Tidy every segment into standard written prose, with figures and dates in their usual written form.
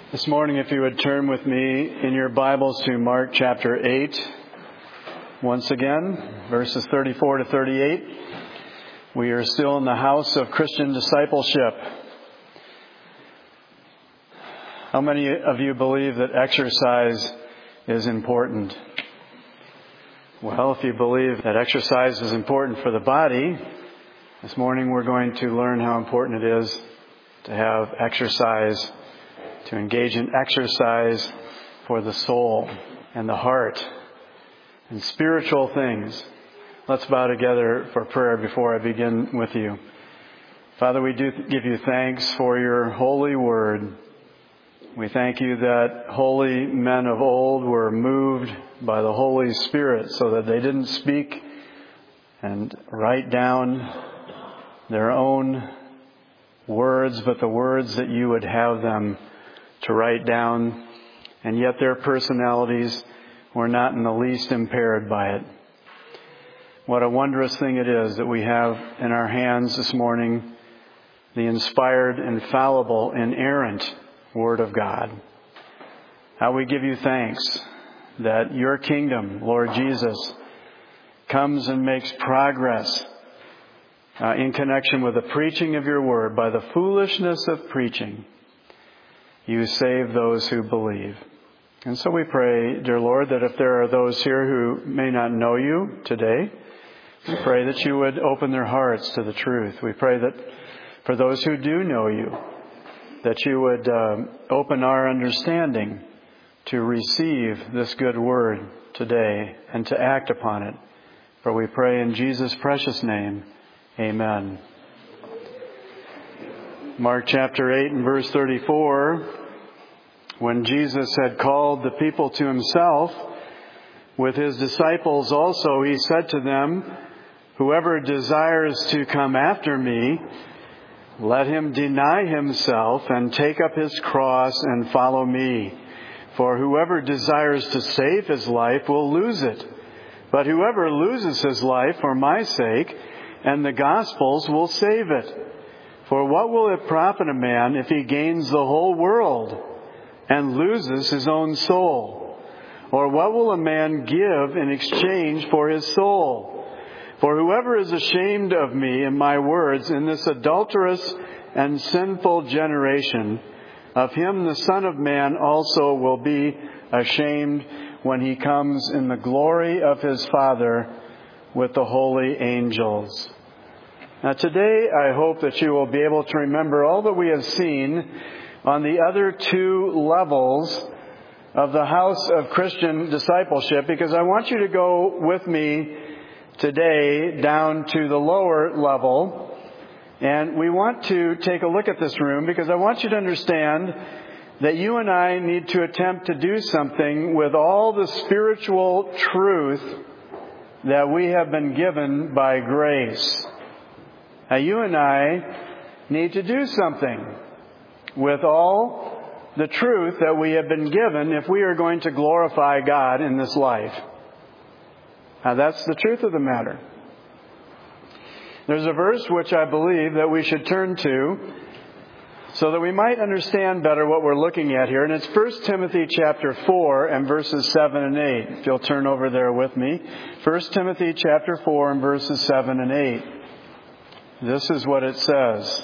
This morning, if you would turn with me in your Bibles to Mark chapter 8, once again, verses 34 to 38. We are still in the house of Christian discipleship. How many of you believe that exercise is important? Well, if you believe that exercise is important for the body, this morning we're going to learn how important it is to have exercise, to engage in exercise for the soul and the heart and spiritual things. Let's bow together for prayer before I begin with you. Father, we do give you thanks for your holy word. We thank you that holy men of old were moved by the Holy Spirit so that they didn't speak and write down their own words, but the words that you would have them to write down, and yet their personalities were not in the least impaired by it. What a wondrous thing it is that we have in our hands this morning the inspired, infallible, inerrant Word of God. How we give you thanks that your kingdom, Lord Jesus, comes and makes progress in connection with the preaching of your Word. By the foolishness of preaching, you save those who believe. And so we pray, dear Lord, that if there are those here who may not know you today, we pray that you would open their hearts to the truth. We pray that for those who do know you, that you would open our understanding to receive this good word today and to act upon it. For we pray in Jesus' precious name, amen. Mark chapter 8 and verse 34, when Jesus had called the people to himself with his disciples also, he said to them, "Whoever desires to come after me, let him deny himself and take up his cross and follow me. For whoever desires to save his life will lose it. But whoever loses his life for my sake and the gospel's will save it. For what will it profit a man if he gains the whole world and loses his own soul? Or what will a man give in exchange for his soul? For whoever is ashamed of me and my words in this adulterous and sinful generation, of him the Son of Man also will be ashamed when he comes in the glory of his Father with the holy angels." Now today I hope that you will be able to remember all that we have seen on the other two levels of the house of Christian discipleship, because I want you to go with me today down to the lower level. And we want to take a look at this room because I want you to understand that you and I need to attempt to do something with all the spiritual truth that we have been given by grace. Now, you and I need to do something with all the truth that we have been given if we are going to glorify God in this life. Now, that's the truth of the matter. There's a verse which I believe that we should turn to so that we might understand better what we're looking at here. And it's 1 Timothy chapter 4 and verses 7 and 8. If you'll turn over there with me. 1 Timothy chapter 4 and verses 7 and 8. This is what it says.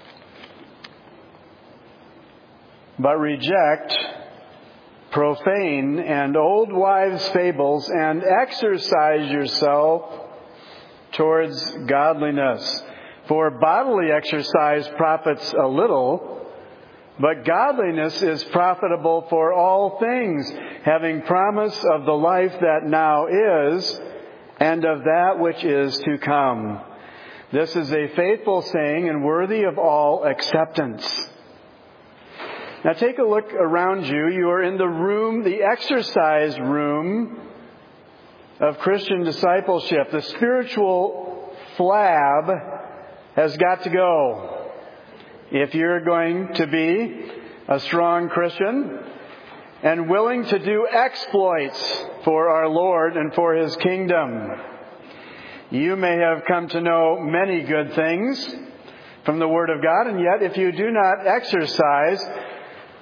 "But reject profane and old wives' fables and exercise yourself towards godliness. For bodily exercise profits a little, but godliness is profitable for all things, having promise of the life that now is and of that which is to come. This is a faithful saying and worthy of all acceptance." Now take a look around you. You are in the room, the exercise room of Christian discipleship. The spiritual flab has got to go. If you're going to be a strong Christian and willing to do exploits for our Lord and for His kingdom. You may have come to know many good things from the Word of God, and yet if you do not exercise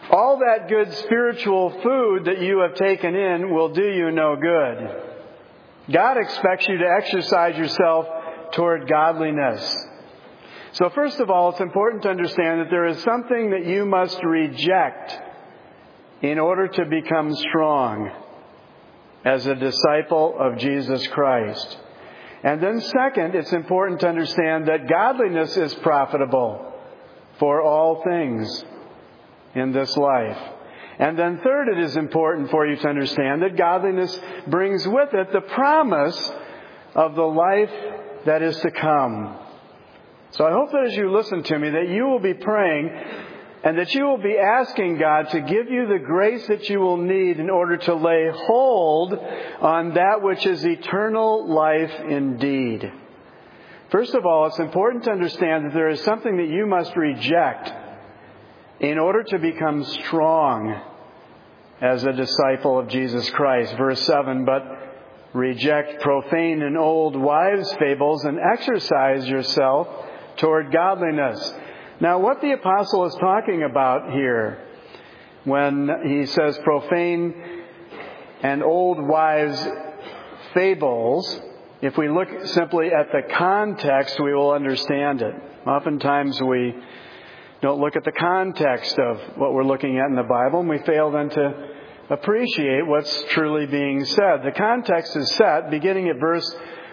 all that good spiritual food that you have taken in will do you no good. God expects you to exercise yourself toward godliness. So first of all, it's important to understand that there is something that you must reject in order to become strong as a disciple of Jesus Christ. And then second, it's important to understand that godliness is profitable for all things in this life. And then third, it is important for you to understand that godliness brings with it the promise of the life that is to come. So I hope that as you listen to me, that you will be praying and that you will be asking God to give you the grace that you will need in order to lay hold on that which is eternal life indeed. First of all, it's important to understand that there is something that you must reject in order to become strong as a disciple of Jesus Christ. Verse 7, but reject profane and old wives' fables and exercise yourself toward godliness. Now, what the apostle is talking about here when he says profane and old wives' fables, if we look simply at the context, we will understand it. Oftentimes we don't look at the context of what we're looking at in the Bible, and we fail then to appreciate what's truly being said. The context is set beginning at verse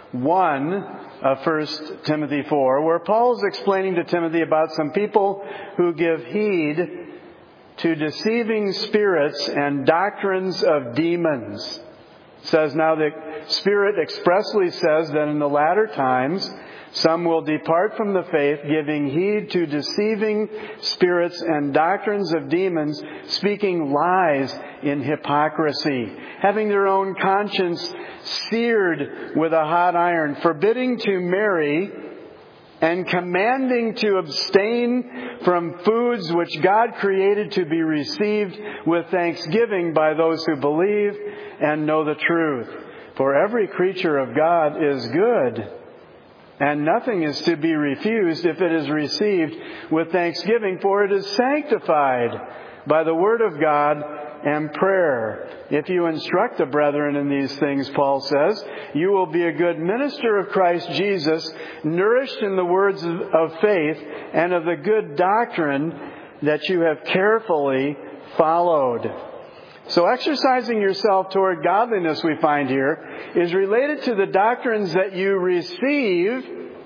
1 of 1 Timothy 4, where Paul is explaining to Timothy about some people who give heed to deceiving spirits and doctrines of demons. It says, now the Spirit expressly says that in the latter times some will depart from the faith, giving heed to deceiving spirits and doctrines of demons, speaking lies in hypocrisy, having their own conscience seared with a hot iron, forbidding to marry, and commanding to abstain from foods which God created to be received with thanksgiving by those who believe and know the truth. For every creature of God is good, and nothing is to be refused if it is received with thanksgiving, for it is sanctified by the word of God and prayer. If you instruct the brethren in these things, Paul says, you will be a good minister of Christ Jesus, nourished in the words of faith and of the good doctrine that you have carefully followed. So exercising yourself toward godliness, we find here, is related to the doctrines that you receive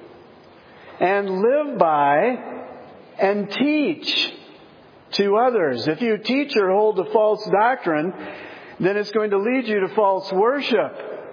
and live by and teach to others. If you teach or hold a false doctrine, then it's going to lead you to false worship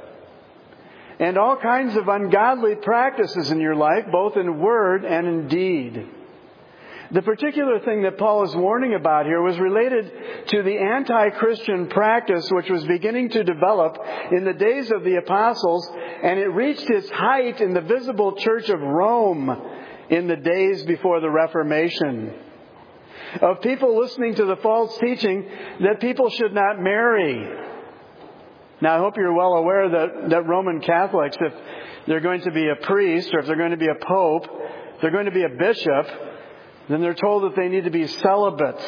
and all kinds of ungodly practices in your life, both in word and in deed. The particular thing that Paul is warning about here was related to the anti-Christian practice which was beginning to develop in the days of the apostles, and it reached its height in the visible church of Rome in the days before the Reformation. Of people listening to the false teaching that people should not marry. Now, I hope you're well aware that Roman Catholics, if they're going to be a priest or if they're going to be a pope, if they're going to be a bishop, then they're told that they need to be celibate.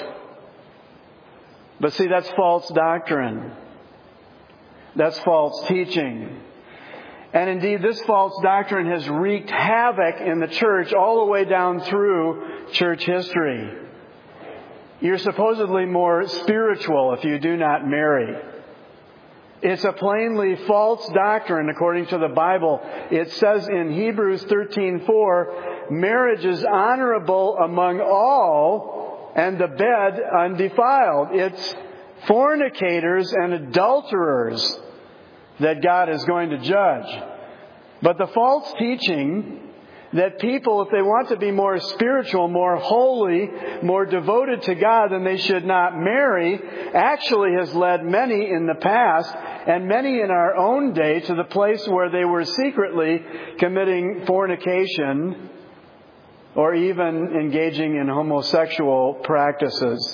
But see, that's false doctrine. That's false teaching. And indeed, this false doctrine has wreaked havoc in the church all the way down through church history. You're supposedly more spiritual if you do not marry. It's a plainly false doctrine according to the Bible. It says in Hebrews 13:4, marriage is honorable among all, and the bed undefiled. It's fornicators and adulterers that God is going to judge. But the false teaching that people, if they want to be more spiritual, more holy, more devoted to God, then they should not marry, actually has led many in the past and many in our own day to the place where they were secretly committing fornication or even engaging in homosexual practices.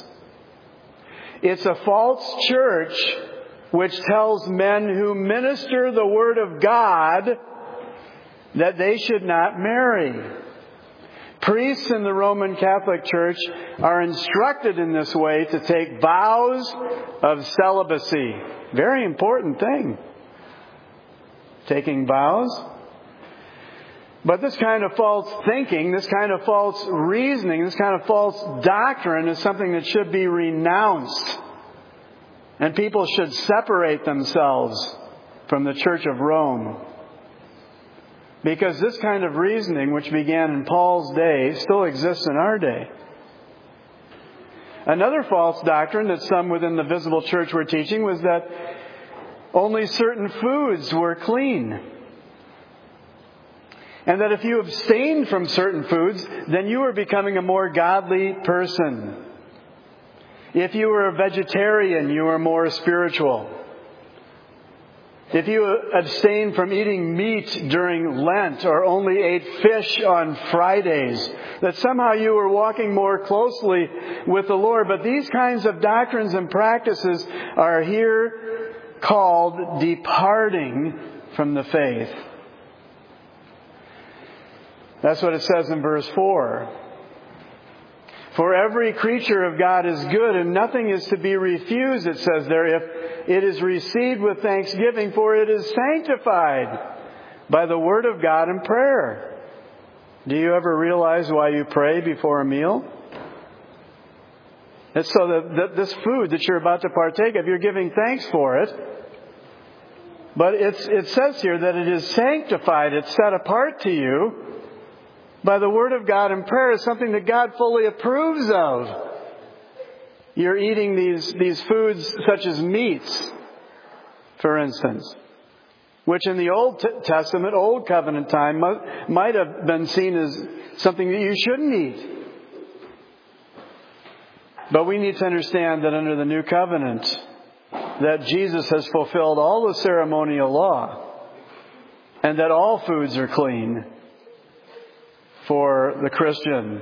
It's a false church which tells men who minister the Word of God that they should not marry. Priests in the Roman Catholic Church are instructed in this way to take vows of celibacy. Very important thing. Taking vows. But this kind of false thinking, this kind of false reasoning, this kind of false doctrine is something that should be renounced. And people should separate themselves from the Church of Rome. Because this kind of reasoning, which began in Paul's day, still exists in our day. Another false doctrine that some within the visible church were teaching was that only certain foods were clean. And that if you abstained from certain foods, then you were becoming a more godly person. If you were a vegetarian, you were more spiritual. If you abstained from eating meat during Lent or only ate fish on Fridays, that somehow you were walking more closely with the Lord. But these kinds of doctrines and practices are here called departing from the faith. That's what it says in verse 4. For every creature of God is good, and nothing is to be refused, it says there, if it is received with thanksgiving, for it is sanctified by the word of God and prayer. Do you ever realize why you pray before a meal? It's so that this food that you're about to partake of, you're giving thanks for it. But it says here that it is sanctified, it's set apart to you by the word of God and prayer. Is something that God fully approves of. You're eating these foods such as meats, for instance, which in the Old Testament, Old Covenant time, might have been seen as something that you shouldn't eat. But we need to understand that under the New Covenant, that Jesus has fulfilled all the ceremonial law, and that all foods are clean for the Christian.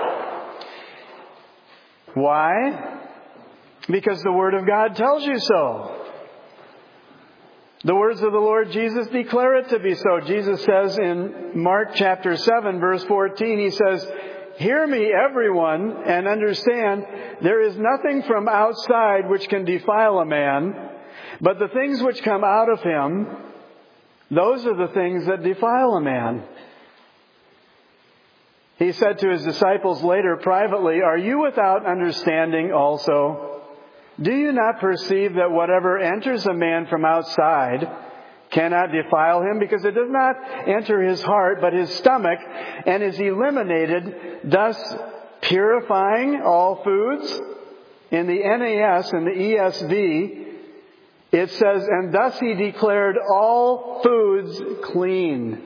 Why? Because the Word of God tells you so. The words of the Lord Jesus declare it to be so. Jesus says in Mark chapter 7, verse 14, He says, "Hear me, everyone, and understand, there is nothing from outside which can defile a man, but the things which come out of him, those are the things that defile a man." He said to His disciples later privately, "Are you without understanding also? Do you not perceive that whatever enters a man from outside cannot defile him, because it does not enter his heart but his stomach, and is eliminated, thus purifying all foods?" In the NAS and the ESV, it says, "And thus He declared all foods clean."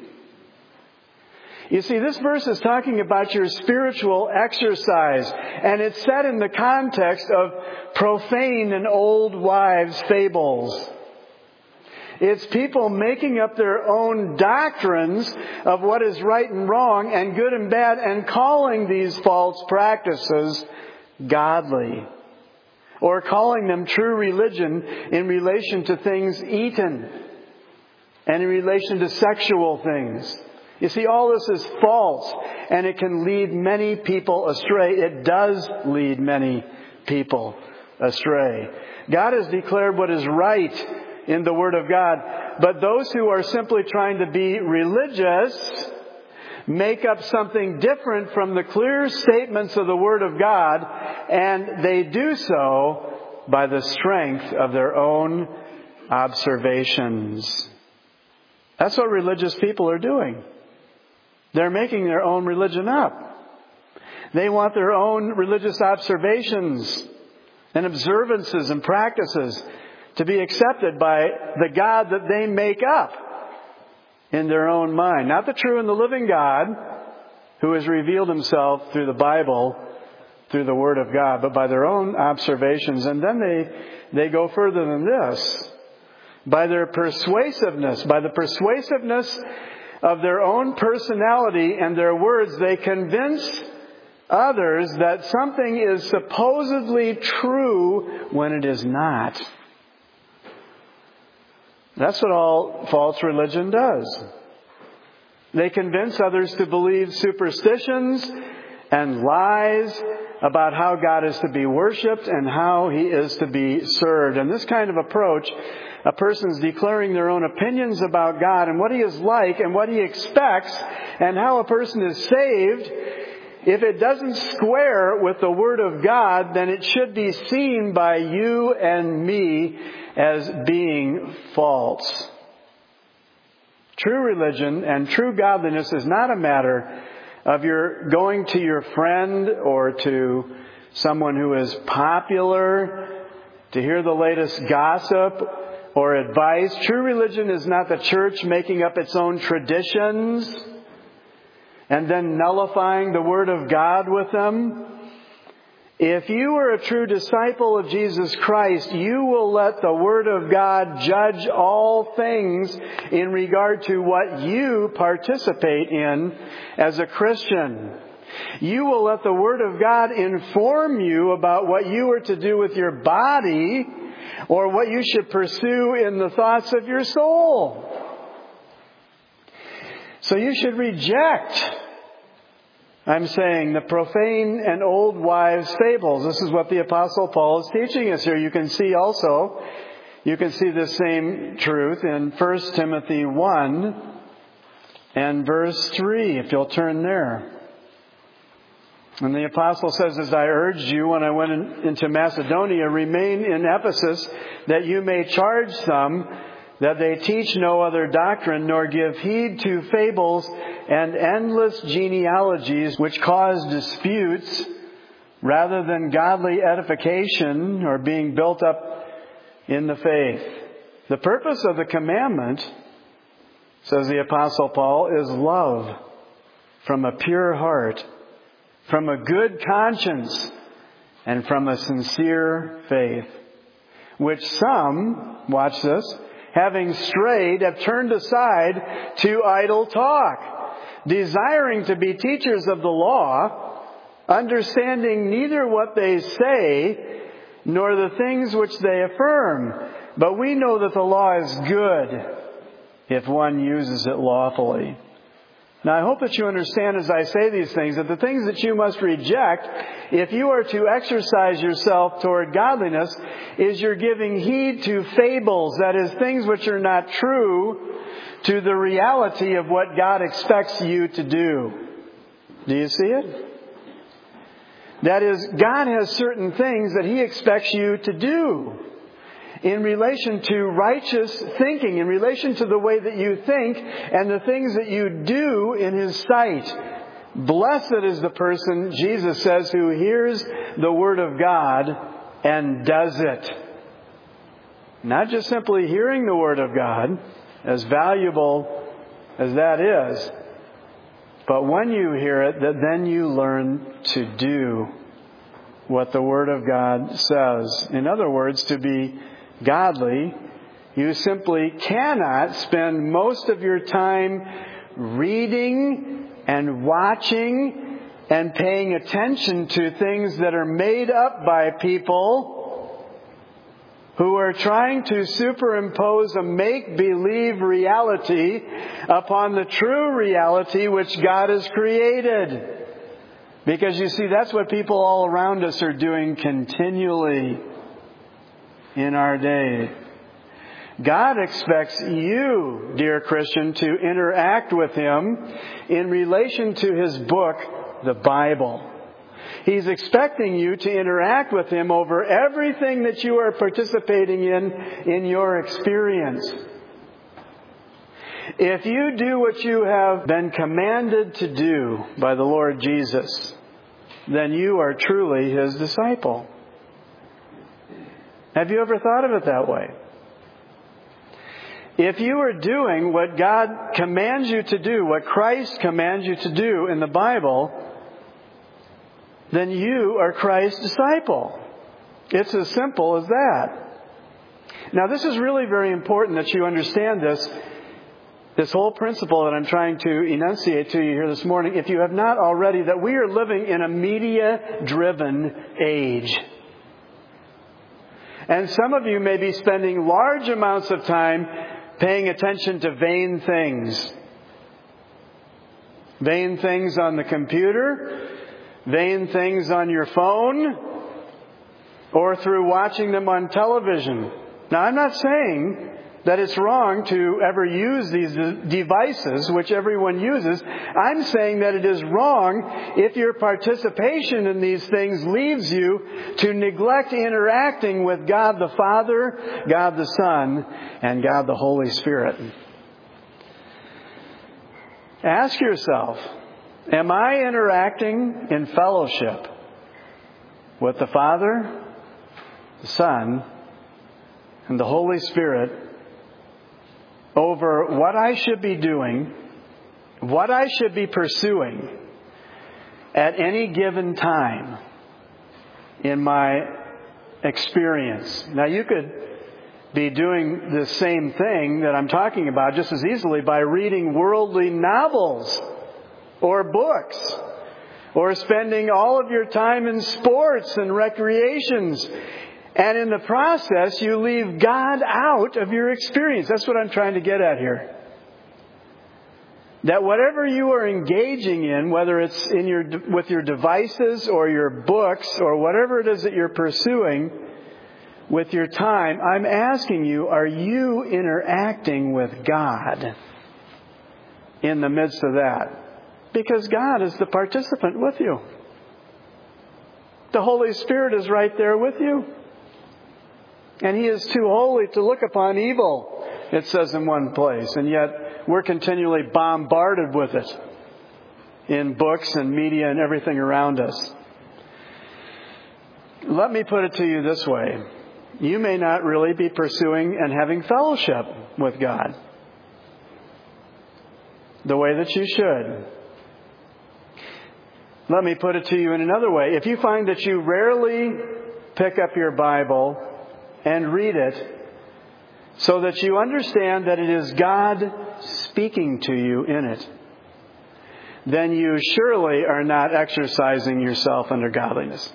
You see, this verse is talking about your spiritual exercise, and it's set in the context of profane and old wives' fables. It's people making up their own doctrines of what is right and wrong and good and bad, and calling these false practices godly, or calling them true religion in relation to things eaten and in relation to sexual things. You see, all this is false, and it can lead many people astray. It does lead many people astray. God has declared what is right in the Word of God, but those who are simply trying to be religious make up something different from the clear statements of the Word of God, and they do so by the strength of their own observations. That's what religious people are doing. They're making their own religion up. They want their own religious observations and observances and practices to be accepted by the God that they make up in their own mind. Not the true and the living God who has revealed Himself through the Bible, through the Word of God, but by their own observations. And then they go further than this. By their persuasiveness, by the persuasiveness of their own personality and their words, they convince others that something is supposedly true when it is not. That's what all false religion does. They convince others to believe superstitions and lies about how God is to be worshipped and how He is to be served. And this kind of approach, a person's declaring their own opinions about God and what He is like and what He expects and how a person is saved, if it doesn't square with the Word of God, then it should be seen by you and me as being false. True religion and true godliness is not a matter of your going to your friend or to someone who is popular to hear the latest gossip or advice. True religion is not the church making up its own traditions and then nullifying the Word of God with them. If you are a true disciple of Jesus Christ, you will let the Word of God judge all things in regard to what you participate in as a Christian. You will let the Word of God inform you about what you are to do with your body or what you should pursue in the thoughts of your soul. So you should reject, I'm saying, the profane and old wives' fables. This is what the Apostle Paul is teaching us here. You can see this same truth in 1 Timothy 1 and verse 3, if you'll turn there. And the Apostle says, as I urged you when I went into Macedonia, remain in Ephesus, that you may charge some that they teach no other doctrine, nor give heed to fables and endless genealogies which cause disputes, rather than godly edification or being built up in the faith. The purpose of the commandment, says the Apostle Paul, is love from a pure heart, from a good conscience, and from a sincere faith, which some, watch this, having strayed, have turned aside to idle talk, desiring to be teachers of the law, understanding neither what they say nor the things which they affirm. But we know that the law is good if one uses it lawfully. Now, I hope that you understand as I say these things, that the things that you must reject, if you are to exercise yourself toward godliness, is you're giving heed to fables, that is, things which are not true to the reality of what God expects you to do. Do you see it? That is, God has certain things that He expects you to do in relation to righteous thinking, in relation to the way that you think and the things that you do in His sight. Blessed is the person, Jesus says, who hears the Word of God and does it. Not just simply hearing the Word of God, as valuable as that is, but when you hear it, that then you learn to do what the Word of God says. In other words, to be godly, you simply cannot spend most of your time reading and watching and paying attention to things that are made up by people who are trying to superimpose a make-believe reality upon the true reality which God has created. Because you see, that's what people all around us are doing continually in our day. God expects you, dear Christian, to interact with Him in relation to His book, the Bible. He's expecting you to interact with Him over everything that you are participating in your experience. If you do what you have been commanded to do by the Lord Jesus, then you are truly His disciple. Have you ever thought of it that way? If you are doing what God commands you to do, what Christ commands you to do in the Bible, then you are Christ's disciple. It's as simple as that. Now, this is really very important that you understand this whole principle that I'm trying to enunciate to you here this morning, if you have not already, that we are living in a media-driven age. And some of you may be spending large amounts of time paying attention to vain things. Vain things on the computer, vain things on your phone, or through watching them on television. Now, I'm not saying that it's wrong to ever use these devices, which everyone uses. I'm saying that it is wrong if your participation in these things leads you to neglect interacting with God the Father, God the Son, and God the Holy Spirit. Ask yourself, am I interacting in fellowship with the Father, the Son, and the Holy Spirit over what I should be doing, what I should be pursuing at any given time in my experience? Now, you could be doing the same thing that I'm talking about just as easily by reading worldly novels or books, or spending all of your time in sports and recreations. And in the process, you leave God out of your experience. That's what I'm trying to get at here. That whatever you are engaging in, whether it's with your devices or your books or whatever it is that you're pursuing with your time, I'm asking you, are you interacting with God in the midst of that? Because God is the participant with you. The Holy Spirit is right there with you. And He is too holy to look upon evil, it says in one place. And yet we're continually bombarded with it in books and media and everything around us. Let me put it to you this way. You may not really be pursuing and having fellowship with God the way that you should. Let me put it to you in another way. If you find that you rarely pick up your Bible and read it so that you understand that it is God speaking to you in it, then you surely are not exercising yourself under godliness.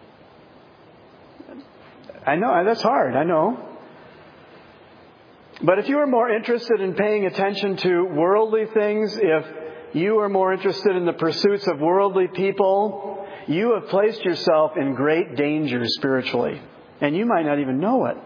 I know, that's hard, I know. But if you are more interested in paying attention to worldly things, if you are more interested in the pursuits of worldly people, you have placed yourself in great danger spiritually. And you might not even know it.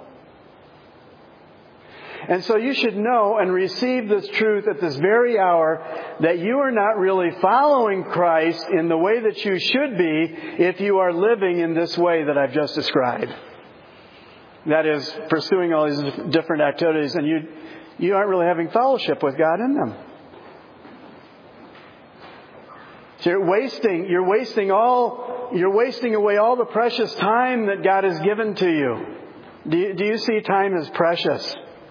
And so you should know and receive this truth at this very hour that you are not really following Christ in the way that you should be if you are living in this way that I've just described. That is, pursuing all these different activities, and you aren't really having fellowship with God in them. So you're wasting away all the precious time that God has given to you. Do you see time as precious?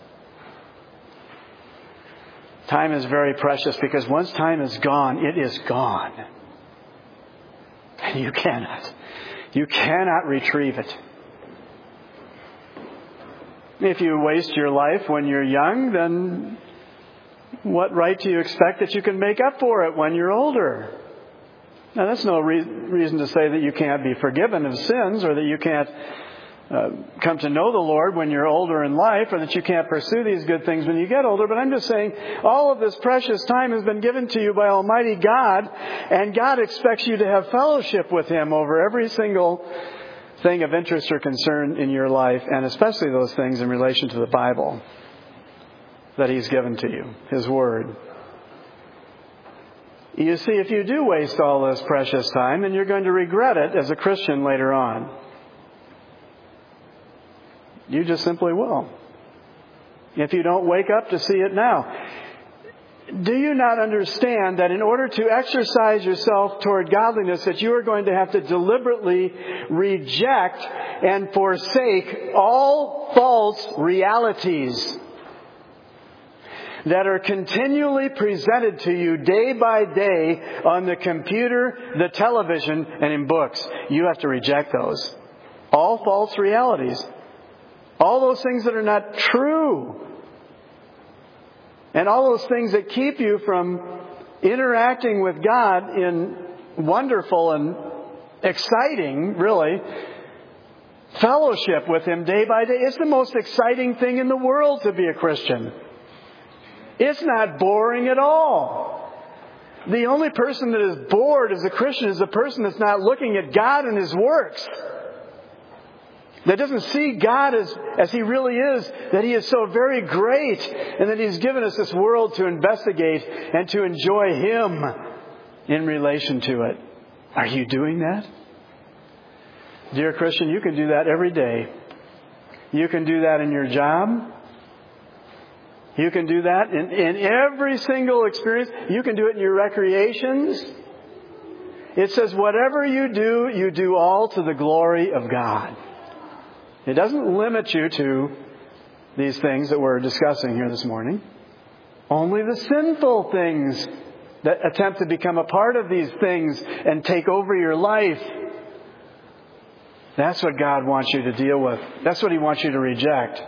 Time is very precious because once time is gone, it is gone. And you cannot retrieve it. If you waste your life when you're young, then what right do you expect that you can make up for it when you're older? Now, that's no reason to say that you can't be forgiven of sins or that you can't come to know the Lord when you're older in life or that you can't pursue these good things when you get older. But I'm just saying all of this precious time has been given to you by Almighty God, and God expects you to have fellowship with Him over every single thing of interest or concern in your life, and especially those things in relation to the Bible that He's given to you, His Word. You see, if you do waste all this precious time, then you're going to regret it as a Christian later on. You just simply will. If you don't wake up to see it now. Do you not understand that in order to exercise yourself toward godliness, that you are going to have to deliberately reject and forsake all false realities that are continually presented to you day by day on the computer, the television, and in books? You have to reject those. All false realities. All those things that are not true. And all those things that keep you from interacting with God in wonderful and exciting, really, fellowship with Him day by day. It's the most exciting thing in the world to be a Christian. It's not boring at all. The only person that is bored as a Christian is a person that's not looking at God and His works. That doesn't see God as He really is, that He is so very great, and that He's given us this world to investigate and to enjoy Him in relation to it. Are you doing that? Dear Christian, you can do that every day. You can do that in your job. You can do that in every single experience. You can do it in your recreations. It says, whatever you do all to the glory of God. It doesn't limit you to these things that we're discussing here this morning. Only the sinful things that attempt to become a part of these things and take over your life. That's what God wants you to deal with. That's what He wants you to reject.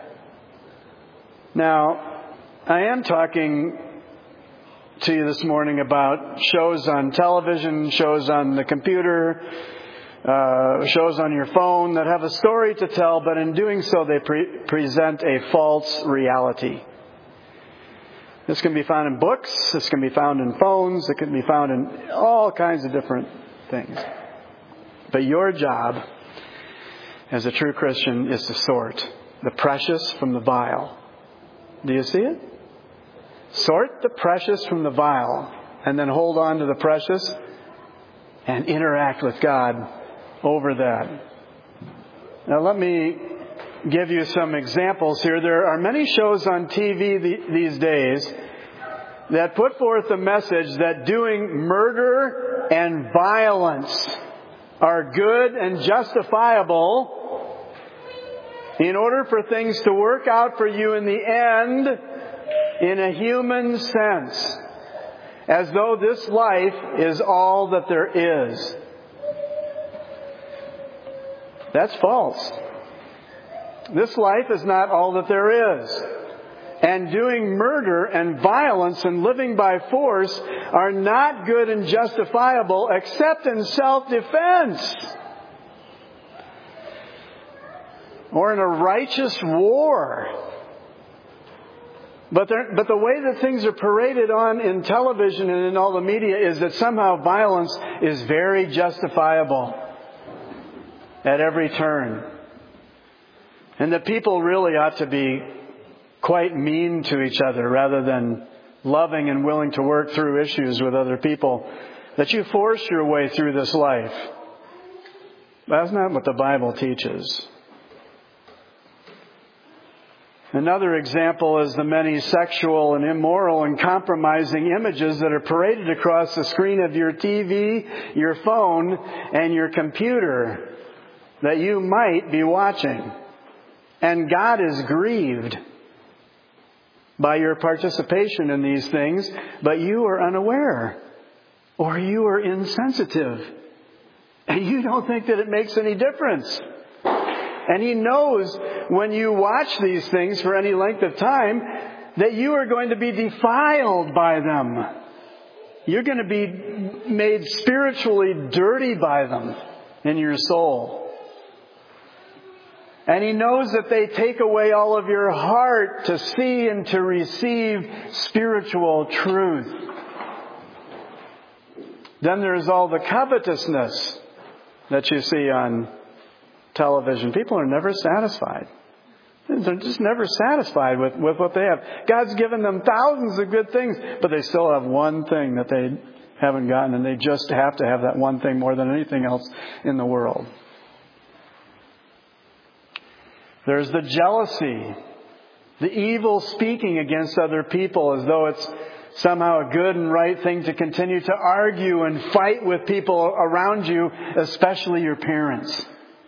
Now, I am talking to you this morning about shows on television, shows on the computer, shows on your phone that have a story to tell, but in doing so they present a false reality. This can be found in books, this can be found in phones, it can be found in all kinds of different things. But your job as a true Christian is to sort the precious from the vile. Do you see it? Sort the precious from the vile, and then hold on to the precious and interact with God over that. Now let me give you some examples here. There are many shows on TV these days that put forth the message that doing murder and violence are good and justifiable in order for things to work out for you in the end in a human sense, as though this life is all that there is. That's false. This life is not all that there is. And doing murder and violence and living by force are not good and justifiable except in self-defense or in a righteous war. But the way that things are paraded on in television and in all the media is that somehow violence is very justifiable at every turn. And that people really ought to be quite mean to each other rather than loving and willing to work through issues with other people. That you force your way through this life. That's not what the Bible teaches. Another example is the many sexual and immoral and compromising images that are paraded across the screen of your TV, your phone, and your computer that you might be watching. And God is grieved by your participation in these things, but you are unaware or you are insensitive. And you don't think that it makes any difference. And He knows when you watch these things for any length of time that you are going to be defiled by them. You're going to be made spiritually dirty by them in your soul. And He knows that they take away all of your heart to see and to receive spiritual truth. Then there's all the covetousness that you see on television. People are never satisfied. They're just never satisfied with what they have. God's given them thousands of good things, but they still have one thing that they haven't gotten, and they just have to have that one thing more than anything else in the world. There's the jealousy, the evil speaking against other people as though it's somehow a good and right thing to continue to argue and fight with people around you, especially your parents.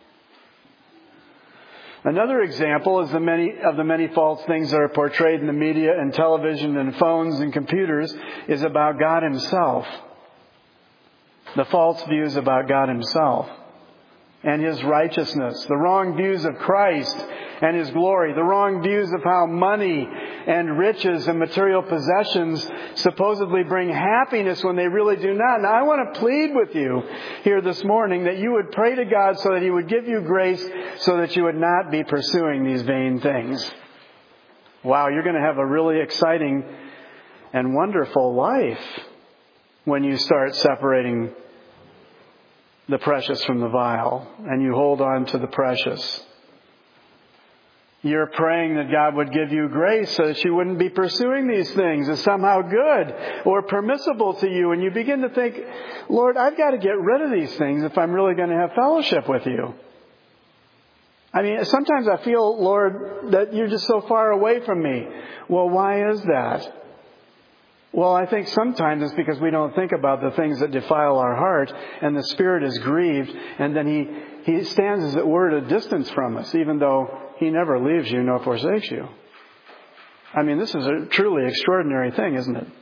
Another example is the many false things that are portrayed in the media and television and phones and computers is about God Himself. The false views about God Himself and His righteousness. The wrong views of Christ and His glory. The wrong views of how money and riches and material possessions supposedly bring happiness when they really do not. Now I want to plead with you here this morning that you would pray to God so that He would give you grace so that you would not be pursuing these vain things. Wow, you're going to have a really exciting and wonderful life when you start separating the precious from the vile and you hold on to the precious. You're praying that God would give you grace so that you wouldn't be pursuing these things as somehow good or permissible to you. And you begin to think, Lord, I've got to get rid of these things if I'm really going to have fellowship with you. I mean, sometimes I feel, Lord, that you're just so far away from me. Well, why is that? Well, I think sometimes it's because we don't think about the things that defile our heart, and the Spirit is grieved, and then He stands, as it were, at a distance from us, even though He never leaves you nor forsakes you. I mean, this is a truly extraordinary thing, isn't it?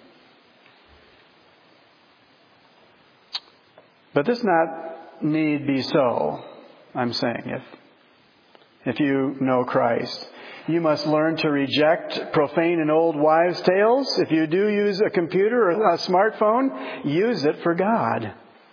But this not need be so, I'm saying, if you know Christ. You must learn to reject profane and old wives' tales. If you do use a computer or a smartphone, use it for God.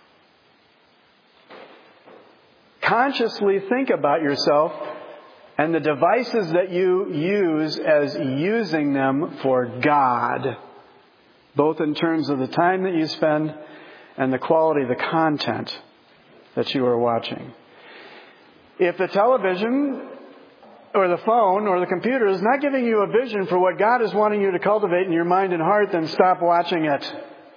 Consciously think about yourself and the devices that you use as using them for God, both in terms of the time that you spend and the quality of the content that you are watching. If the television or the phone or the computer is not giving you a vision for what God is wanting you to cultivate in your mind and heart, then stop watching it.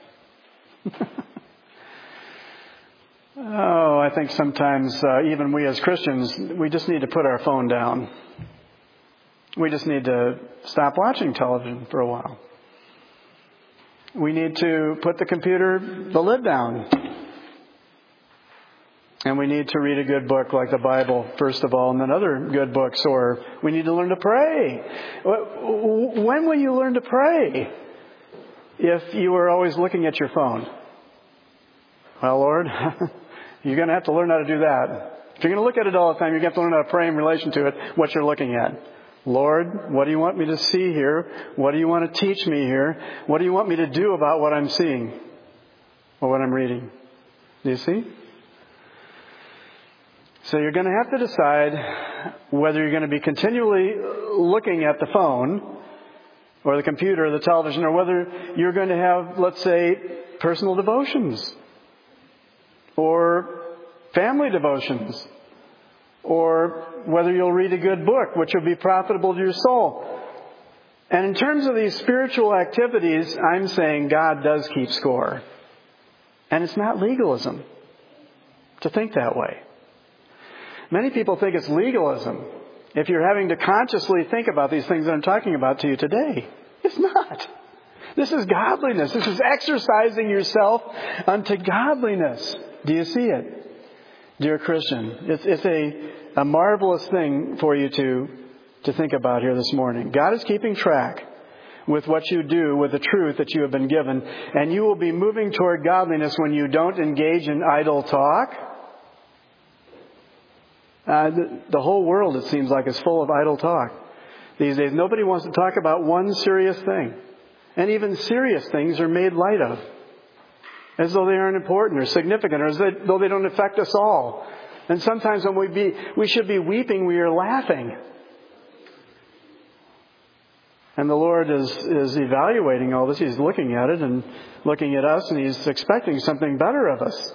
I think sometimes even we as Christians, we just need to put our phone down. We just need to stop watching television for a while. We need to put the lid down. And we need to read a good book like the Bible, first of all, and then other good books. Or we need to learn to pray. When will you learn to pray if you are always looking at your phone? Well, Lord, you're going to have to learn how to do that. If you're going to look at it all the time, you're going to have to learn how to pray in relation to it, what you're looking at. Lord, what do you want me to see here? What do you want to teach me here? What do you want me to do about what I'm seeing or what I'm reading? Do you see? So you're going to have to decide whether you're going to be continually looking at the phone or the computer or the television, or whether you're going to have, let's say, personal devotions or family devotions, or whether you'll read a good book which will be profitable to your soul. And in terms of these spiritual activities, I'm saying God does keep score. And it's not legalism to think that way. Many people think it's legalism if you're having to consciously think about these things that I'm talking about to you today. It's not. This is godliness. This is exercising yourself unto godliness. Do you see it, dear Christian? It's a marvelous thing for you to think about here this morning. God is keeping track with what you do, with the truth that you have been given. And you will be moving toward godliness when you don't engage in idle talk. The whole world, it seems like, is full of idle talk these days. Nobody wants to talk about one serious thing. And even serious things are made light of, as though they aren't important or significant, or as though they don't affect us all. And sometimes when we should be weeping, we are laughing. And the Lord is evaluating all this. He's looking at it and looking at us, and He's expecting something better of us.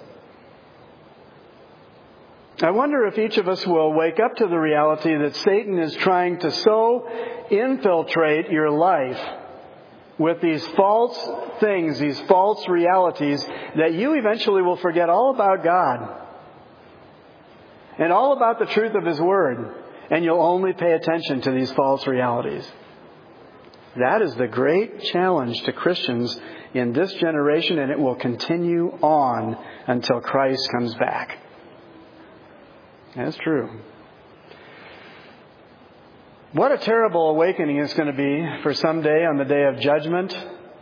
I wonder if each of us will wake up to the reality that Satan is trying to so infiltrate your life with these false things, these false realities, that you eventually will forget all about God and all about the truth of His Word, and you'll only pay attention to these false realities. That is the great challenge to Christians in this generation, and it will continue on until Christ comes back. That's true. What a terrible awakening it's going to be for someday on the day of judgment,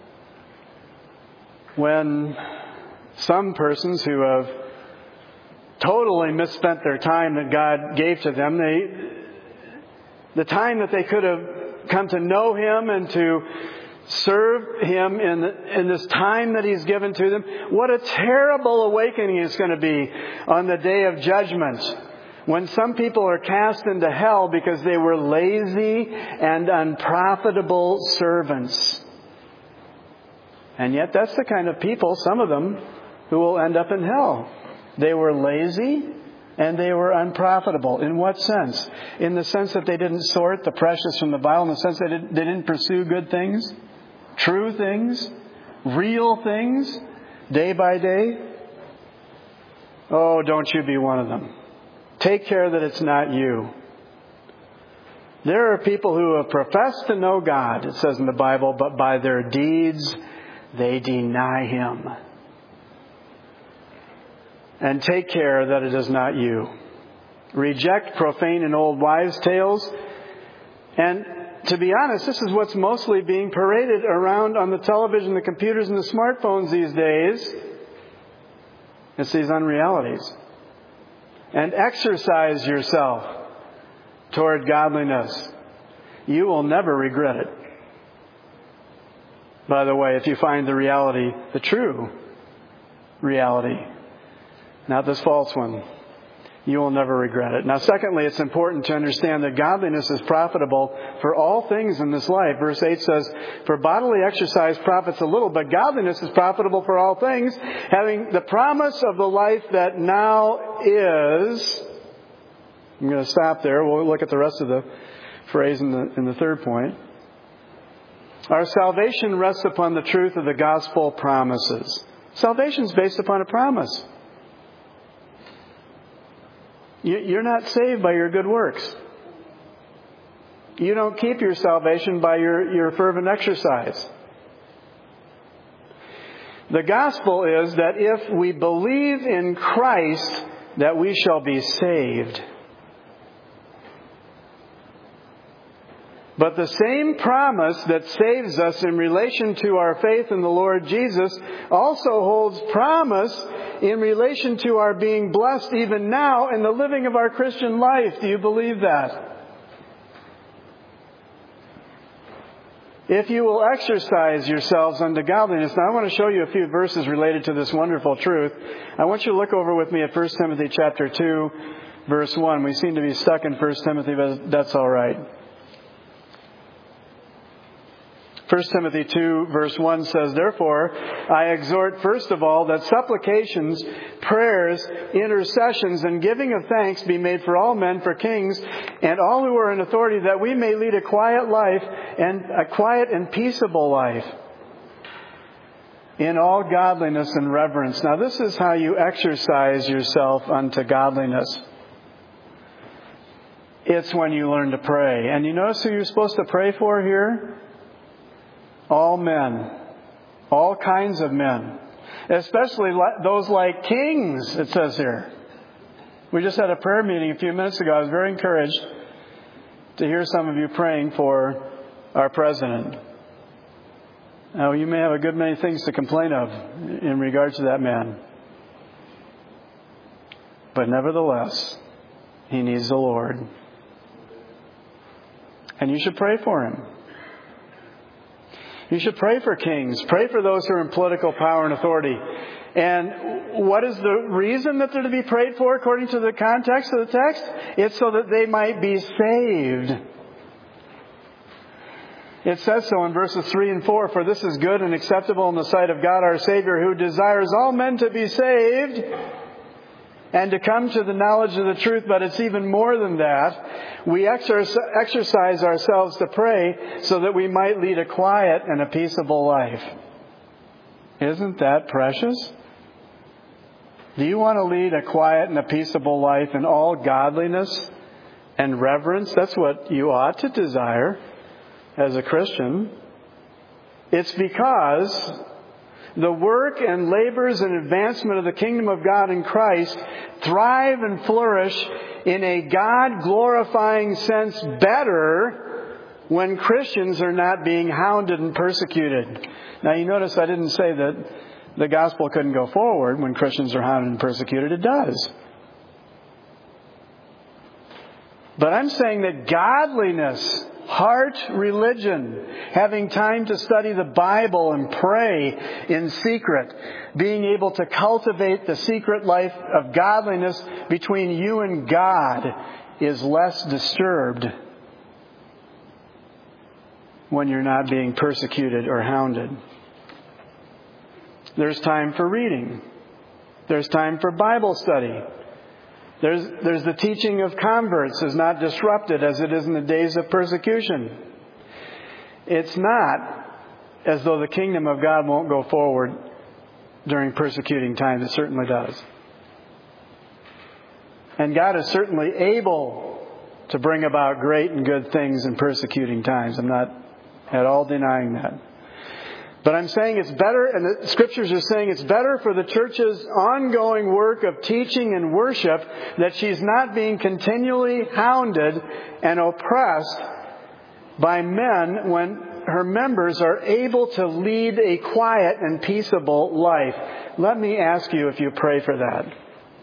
when some persons who have totally misspent their time that God gave to them, the time that they could have come to know Him and to serve Him in this time that He's given to them. What a terrible awakening it's going to be on the day of judgment, when some people are cast into hell because they were lazy and unprofitable servants. And yet that's the kind of people, some of them, who will end up in hell. They were lazy and they were unprofitable. In what sense? In the sense that they didn't sort the precious from the vile, in the sense that they didn't pursue good things, true things, real things, day by day. Oh, don't you be one of them. Take care that it's not you. There are people who have professed to know God, it says in the Bible, but by their deeds they deny Him. And take care that it is not you. Reject profane and old wives' tales. And to be honest, this is what's mostly being paraded around on the television, the computers, and the smartphones these days. It's these unrealities. And exercise yourself toward godliness. You will never regret it. By the way, if you find the reality, the true reality, not this false one, you will never regret it. Now, secondly, it's important to understand that godliness is profitable for all things in this life. Verse 8 says, "For bodily exercise profits a little, but godliness is profitable for all things, having the promise of the life that now is." I'm going to stop there. We'll look at the rest of the phrase in the third point. Our salvation rests upon the truth of the gospel promises. Salvation is based upon a promise. You're not saved by your good works. You don't keep your salvation by your fervent exercise. The gospel is that if we believe in Christ, that we shall be saved. But the same promise that saves us in relation to our faith in the Lord Jesus also holds promise in relation to our being blessed even now in the living of our Christian life. Do you believe that? If you will exercise yourselves unto godliness. Now I want to show you a few verses related to this wonderful truth. I want you to look over with me at 1 Timothy chapter 2, verse 1. We seem to be stuck in 1 Timothy, but that's all right. 1 Timothy 2 verse 1 says, "Therefore, I exhort first of all that supplications, prayers, intercessions, and giving of thanks be made for all men, for kings, and all who are in authority, that we may lead a quiet life, and a quiet and peaceable life, in all godliness and reverence." Now this is how you exercise yourself unto godliness. It's when you learn to pray. And you notice who you're supposed to pray for here? All men. All kinds of men. Especially those like kings, it says here. We just had a prayer meeting a few minutes ago. I was very encouraged to hear some of you praying for our president. Now, you may have a good many things to complain of in regards to that man. But nevertheless, he needs the Lord. And you should pray for him. You should pray for kings. Pray for those who are in political power and authority. And what is the reason that they're to be prayed for according to the context of the text? It's so that they might be saved. It says so in verses 3 and 4, "For this is good and acceptable in the sight of God our Savior, who desires all men to be saved and to come to the knowledge of the truth." But it's even more than that. We exercise ourselves to pray so that we might lead a quiet and a peaceable life. Isn't that precious? Do you want to lead a quiet and a peaceable life in all godliness and reverence? That's what you ought to desire as a Christian. It's because the work and labors and advancement of the kingdom of God in Christ thrive and flourish in a God-glorifying sense better when Christians are not being hounded and persecuted. Now you notice I didn't say that the gospel couldn't go forward when Christians are hounded and persecuted. It does. But I'm saying that godliness, heart religion, having time to study the Bible and pray in secret, being able to cultivate the secret life of godliness between you and God, is less disturbed when you're not being persecuted or hounded. There's time for reading. There's time for Bible study. There's the teaching of converts is not disrupted as it is in the days of persecution. It's not as though the kingdom of God won't go forward during persecuting times. It certainly does. And God is certainly able to bring about great and good things in persecuting times. I'm not at all denying that. But I'm saying it's better, and the Scriptures are saying it's better for the church's ongoing work of teaching and worship that she's not being continually hounded and oppressed by men when her members are able to lead a quiet and peaceable life. Let me ask you if you pray for that.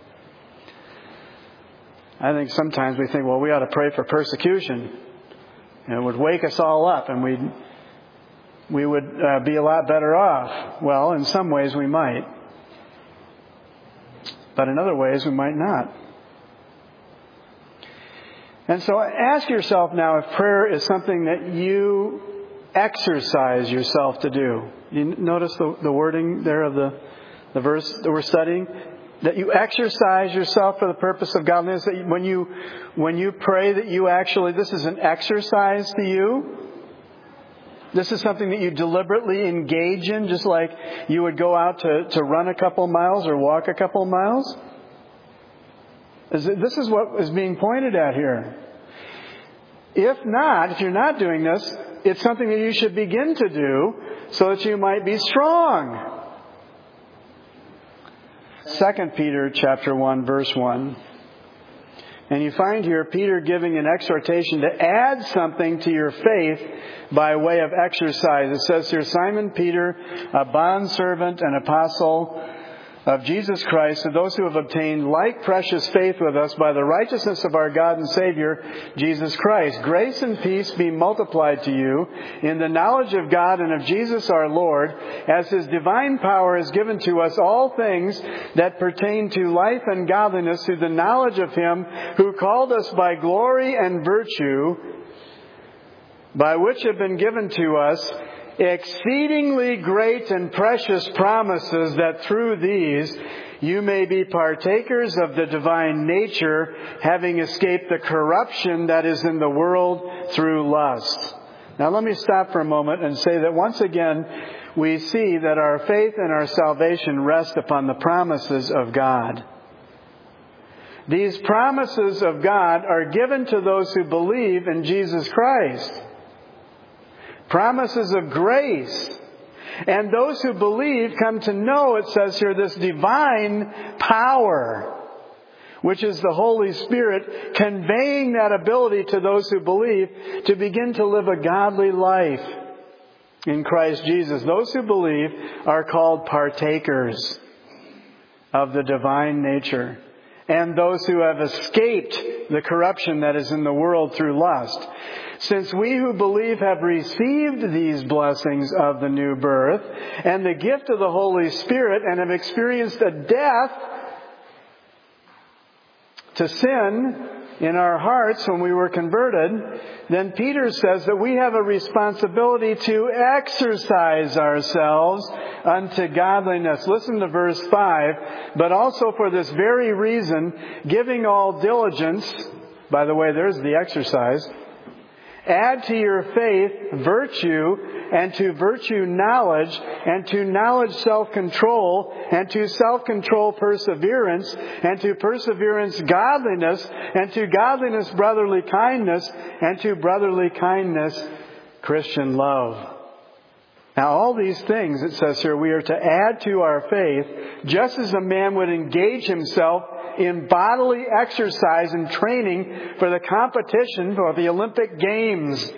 I think sometimes we think, well, we ought to pray for persecution. And it would wake us all up and we would be a lot better off. Well, in some ways we might. But in other ways we might not. And so ask yourself now if prayer is something that you exercise yourself to do. You notice the wording there of the verse that we're studying? That you exercise yourself for the purpose of godliness. That when you pray that you actually, this is an exercise to you. This is something that you deliberately engage in, just like you would go out to run a couple miles or walk a couple miles. This is what is being pointed at here. If you're not doing this, it's something that you should begin to do so that you might be strong. 2 Peter chapter 1, verse 1. And you find here Peter giving an exhortation to add something to your faith by way of exercise. It says here, Simon Peter, a bondservant and apostle of Jesus Christ, to those who have obtained like precious faith with us by the righteousness of our God and Savior, Jesus Christ. Grace and peace be multiplied to you in the knowledge of God and of Jesus our Lord, as His divine power has given to us all things that pertain to life and godliness through the knowledge of Him who called us by glory and virtue, by which have been given to us exceedingly great and precious promises, that through these you may be partakers of the divine nature, having escaped the corruption that is in the world through lust. Now let me stop for a moment and say that once again we see that our faith and our salvation rest upon the promises of God. These promises of God are given to those who believe in Jesus Christ. Promises of grace. And those who believe come to know, it says here, this divine power, which is the Holy Spirit, conveying that ability to those who believe to begin to live a godly life in Christ Jesus. Those who believe are called partakers of the divine nature. And those who have escaped the corruption that is in the world through lust. Since we who believe have received these blessings of the new birth and the gift of the Holy Spirit and have experienced a death to sin in our hearts when we were converted, then Peter says that we have a responsibility to exercise ourselves unto godliness. Listen to verse 5. But also for this very reason, giving all diligence, by the way, there's the exercise, add to your faith virtue, and to virtue knowledge, and to knowledge self-control, and to self-control perseverance, and to perseverance godliness, and to godliness brotherly kindness, and to brotherly kindness Christian love. Now all these things, it says here, we are to add to our faith, just as a man would engage himself in bodily exercise and training for the competition for the Olympic Games.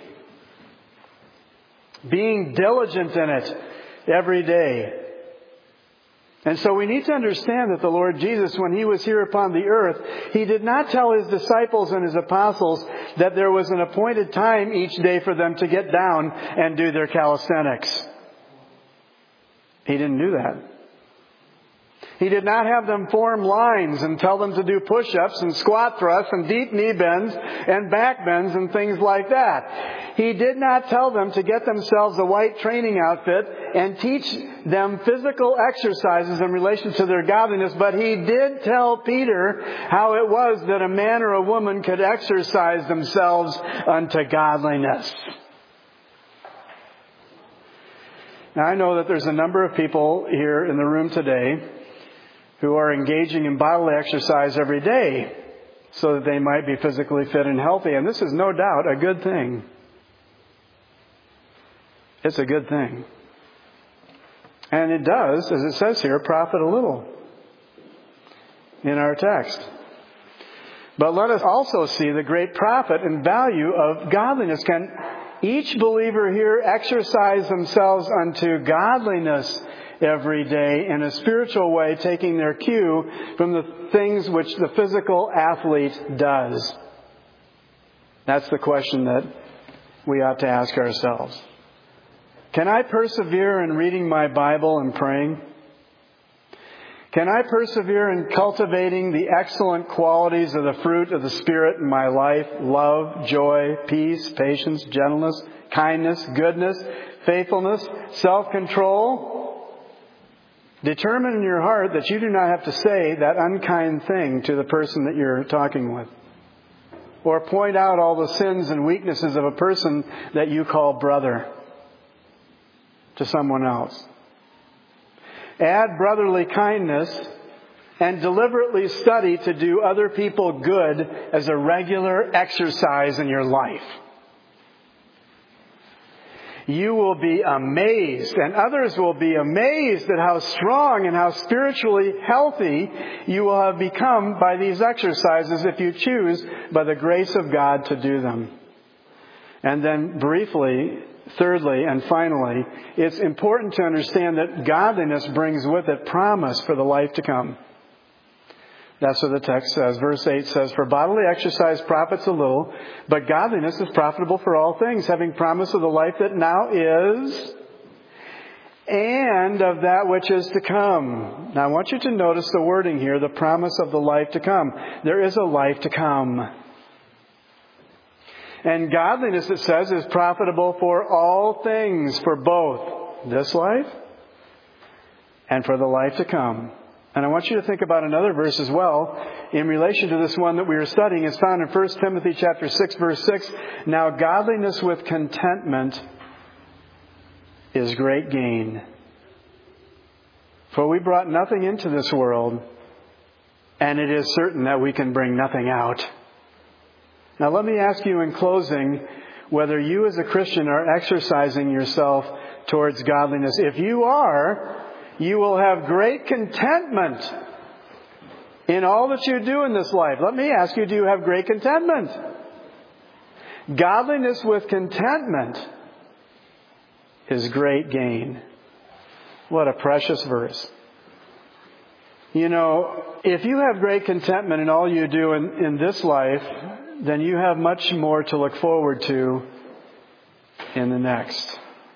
Being diligent in it every day. And so we need to understand that the Lord Jesus, when He was here upon the earth, He did not tell His disciples and His apostles that there was an appointed time each day for them to get down and do their calisthenics. He didn't do that. He did not have them form lines and tell them to do push-ups and squat thrusts and deep knee bends and back bends and things like that. He did not tell them to get themselves a white training outfit and teach them physical exercises in relation to their godliness, but He did tell Peter how it was that a man or a woman could exercise themselves unto godliness. Now, I know that there's a number of people here in the room today who are engaging in bodily exercise every day so that they might be physically fit and healthy. And this is no doubt a good thing. It's a good thing. And it does, as it says here, profit a little in our text. But let us also see the great profit and value of godliness. Can each believer here exercise themselves unto godliness every day in a spiritual way, taking their cue from the things which the physical athlete does? That's the question that we ought to ask ourselves. Can I persevere in reading my Bible and praying? Can I persevere in cultivating the excellent qualities of the fruit of the Spirit in my life? Love, joy, peace, patience, gentleness, kindness, goodness, faithfulness, self-control. Determine in your heart that you do not have to say that unkind thing to the person that you're talking with, or point out all the sins and weaknesses of a person that you call brother to someone else. Add brotherly kindness and deliberately study to do other people good as a regular exercise in your life. You will be amazed, and others will be amazed at how strong and how spiritually healthy you will have become by these exercises if you choose, by the grace of God, to do them. And then briefly, thirdly and finally, it's important to understand that godliness brings with it promise for the life to come. That's what the text says. Verse 8 says, "For bodily exercise profits a little, but godliness is profitable for all things, having promise of the life that now is, and of that which is to come." Now I want you to notice the wording here, the promise of the life to come. There is a life to come. And godliness, it says, is profitable for all things, for both this life and for the life to come. And I want you to think about another verse as well in relation to this one that we are studying. It's found in 1 Timothy chapter 6, verse 6. "Now godliness with contentment is great gain. For we brought nothing into this world, and it is certain that we can bring nothing out." Now let me ask you in closing whether you as a Christian are exercising yourself towards godliness. If you are, you will have great contentment in all that you do in this life. Let me ask you, do you have great contentment? Godliness with contentment is great gain. What a precious verse. You know, if you have great contentment in all you do in this life, then you have much more to look forward to in the next.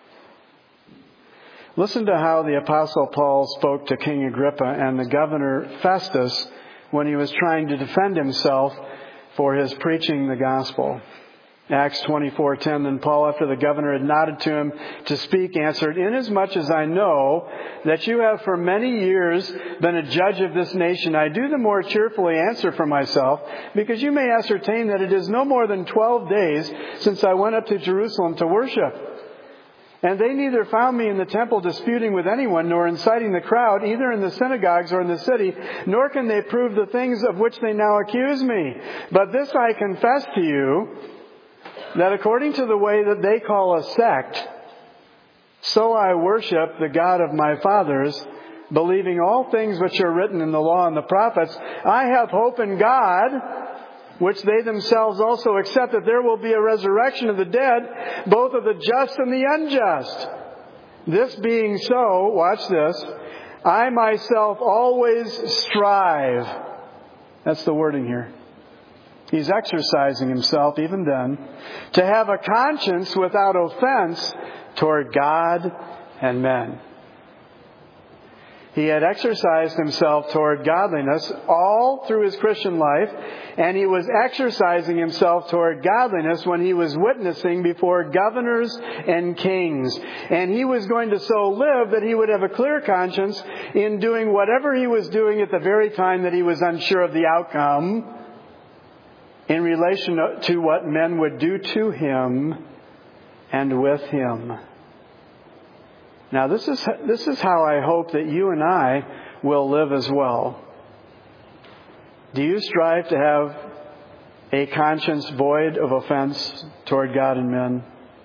Listen to how the Apostle Paul spoke to King Agrippa and the governor Festus when he was trying to defend himself for his preaching the gospel. Acts 24:10, "Then Paul, after the governor had nodded to him to speak, answered, 'Inasmuch as I know that you have for many years been a judge of this nation, I do the more cheerfully answer for myself, because you may ascertain that it is no more than 12 days since I went up to Jerusalem to worship. And they neither found me in the temple disputing with anyone, nor inciting the crowd, either in the synagogues or in the city, nor can they prove the things of which they now accuse me. But this I confess to you, that according to the way that they call a sect, so I worship the God of my fathers, believing all things which are written in the law and the prophets. I have hope in God, which they themselves also accept, that there will be a resurrection of the dead, both of the just and the unjust. This being so," watch this, "I myself always strive." That's the wording here. He's exercising himself even then, "to have a conscience without offense toward God and men." He had exercised himself toward godliness all through his Christian life, and he was exercising himself toward godliness when he was witnessing before governors and kings. And he was going to so live that he would have a clear conscience in doing whatever he was doing at the very time that he was unsure of the outcome in relation to what men would do to him and with him. Now, this is how I hope that you and I will live as well. Do you strive to have a conscience void of offense toward God and men?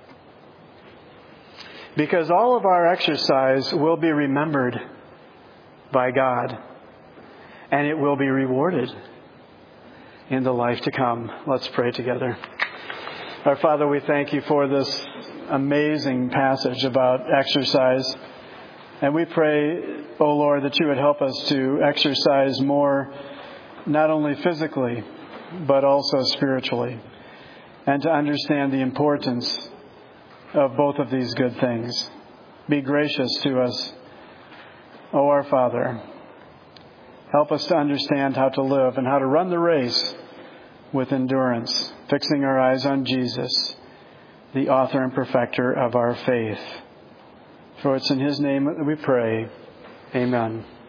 Because all of our exercise will be remembered by God, and it will be rewarded in the life to come. Let's pray together. Our Father, we thank you for this amazing passage about exercise. And we pray, O Lord, that you would help us to exercise more, not only physically, but also spiritually, and to understand the importance of both of these good things. Be gracious to us, O our Father. Help us to understand how to live and how to run the race with endurance, fixing our eyes on Jesus, the author and perfecter of our faith. For it's in His name that we pray. Amen.